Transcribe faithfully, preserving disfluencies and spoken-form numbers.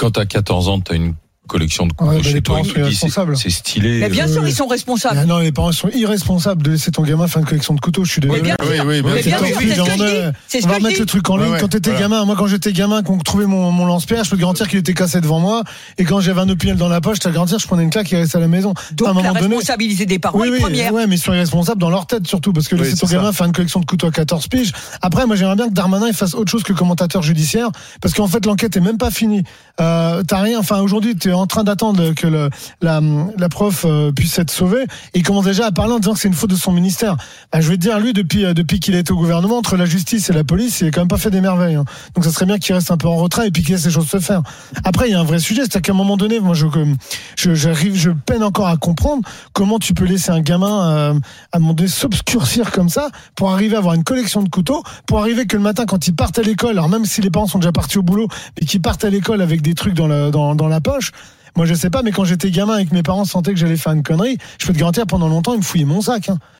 quand t'as quatorze ans, t'as une collection de couteaux Ouais, bah, chez les toi, parents tu sont te dis, irresponsables. c'est, c'est stylé. Mais bien euh, sûr, ils sont responsables. Ah non, les parents sont irresponsables de laisser ton gamin faire une collection de couteaux. Je suis désolé. Mais bien Oui, sûr, oui, mais oui, bien oui, sûr, oui, c'est ce que je dis. C'est ce On que va je remettre dis. le truc en ligne. Ouais, ouais, Quand t'étais voilà. gamin, moi quand j'étais gamin, qu'on trouvait mon, mon lance-pierre, je peux te garantir qu'il était cassé devant moi. Et quand j'avais un opinel dans la poche, je te garantir, je prenais une claque et restais à la maison. Donc à un la moment donné. responsabilité des parents Oui, est oui, première. ouais, mais ils sont irresponsables dans leur tête surtout, parce que Oui, laisser ton c'est gamin ça. faire une collection de couteaux à quatorze piges. Après, moi j'aimerais bien que Darmanin il fasse autre chose que commentateur judiciaire, parce qu'en fait l'enquête est même pas finie. Euh, t'as rien. Enfin aujourd'hui, t'es en train d'attendre que le, la, la prof euh, puisse être sauvée. Et il commence déjà à parler en disant que c'est une faute de son ministère. Bah, je vais te dire, lui, depuis euh, depuis qu'il est au gouvernement, entre la justice et la police, il a quand même pas fait des merveilles. Hein. Donc ça serait bien qu'il reste un peu en retrait et puis qu'il laisse les choses se faire. Après, il y a un vrai sujet, c'est-à-dire qu'à un moment donné, moi je je j'arrive, je peine encore à comprendre comment tu peux laisser un gamin euh, à un moment donné s'obscurcir comme ça pour arriver à avoir une collection de couteaux, pour arriver que le matin quand ils partent à l'école, alors même si les parents sont déjà partis au boulot, mais qu'ils partent à l'école avec des trucs dans la dans dans la poche. Moi, je sais pas, mais quand j'étais gamin et que mes parents sentaient que j'allais faire une connerie, je peux te garantir, pendant longtemps, ils me fouillaient mon sac. Hein.